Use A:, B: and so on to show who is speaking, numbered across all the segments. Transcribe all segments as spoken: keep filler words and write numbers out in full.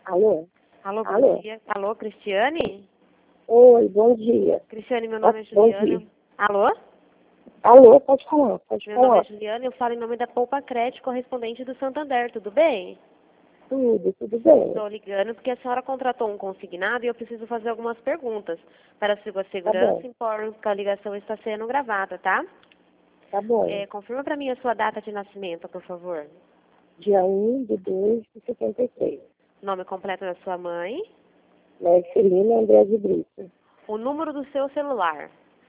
A: Alô?
B: Alô, bom
A: Alô?
B: dia. Alô, Cristiane?
A: Oi, bom dia.
B: Cristiane, meu nome é
A: Bom
B: Juliana.
A: dia.
B: Alô?
A: Alô, pode falar, pode
B: Meu nome é
A: falar.
B: Juliana e eu falo em nome da Poupa Crédito, correspondente do Santander, tudo bem?
A: Tudo, tudo bem.
B: Estou ligando porque a senhora contratou um consignado e eu preciso fazer algumas perguntas. Para a sua
A: Tá
B: segurança,
A: bom,
B: informo que a ligação está sendo gravada, tá?
A: tá bom.
B: É, confirma para mim a sua data de nascimento, por favor.
A: Dia um de dois de setenta e três.
B: Nome completo da sua mãe.
A: Marcelina André de Brito.
B: O número do seu celular.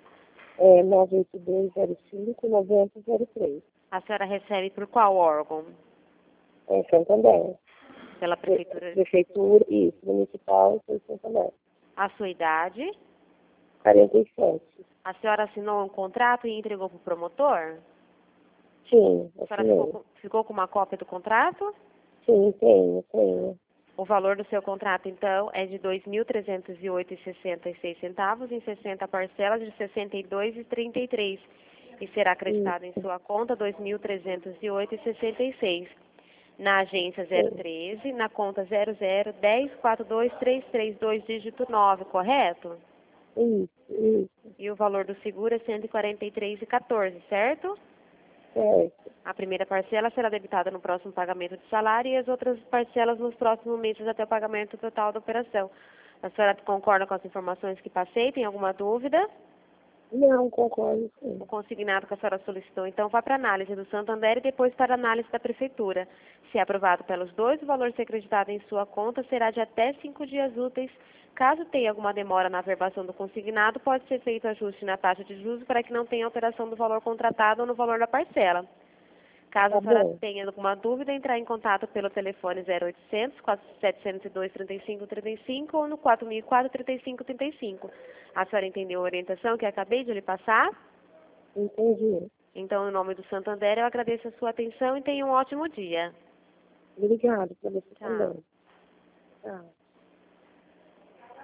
A: É nove oito dois zero cinco nove zero zero três.
B: A senhora recebe por qual órgão?
A: É Santander.
B: Pela
A: Pre-
B: prefeitura?
A: Prefeitura, isso, municipal, foi Santander.
B: A sua idade?
A: quarenta e sete.
B: A senhora assinou um contrato e entregou para o promotor?
A: Sim,
B: A senhora ficou
A: assinei.
B: com, ficou com uma cópia do contrato?
A: Sim, tenho, tenho.
B: O valor do seu contrato, então, é de dois mil trezentos e oito reais e sessenta e seis centavos em sessenta parcelas de sessenta e dois reais e trinta e três centavos. E será acreditado em
A: Isso,
B: sua conta dois mil trezentos e oito reais e sessenta e seis centavos. Na agência zero
A: sim.
B: treze, na conta zero zero um zero quatro dois três três dois, dígito nove, correto?
A: Isso, isso,
B: E o valor do seguro é cento e quarenta e três reais e quatorze centavos, certo?
A: certo.
B: A primeira parcela será debitada no próximo pagamento de salário e as outras parcelas nos próximos meses até o pagamento total da operação. A senhora concorda com as informações que passei? Tem alguma dúvida?
A: Não, concordo, sim.
B: O consignado que a senhora solicitou, então, vai para análise do Santander e depois para análise da Prefeitura. Se aprovado pelos dois, o valor a ser acreditado em sua conta será de até cinco dias úteis. Caso tenha alguma demora na averbação do consignado, pode ser feito ajuste na taxa de juros para que não tenha alteração do valor contratado ou no valor da parcela. Caso
A: Tá
B: a senhora
A: bom.
B: tenha alguma dúvida, entrar em contato pelo telefone zero oitocentos, quatro sete zero dois, três cinco três cinco ou no quatro mil e quatro, trinta e cinco trinta e cinco. A senhora entendeu a orientação que eu acabei de lhe passar?
A: Entendi.
B: Então, em nome do Santander, eu agradeço a sua atenção e tenha um ótimo dia.
A: Obrigado por você
B: Tchau.
A: também. Tchau.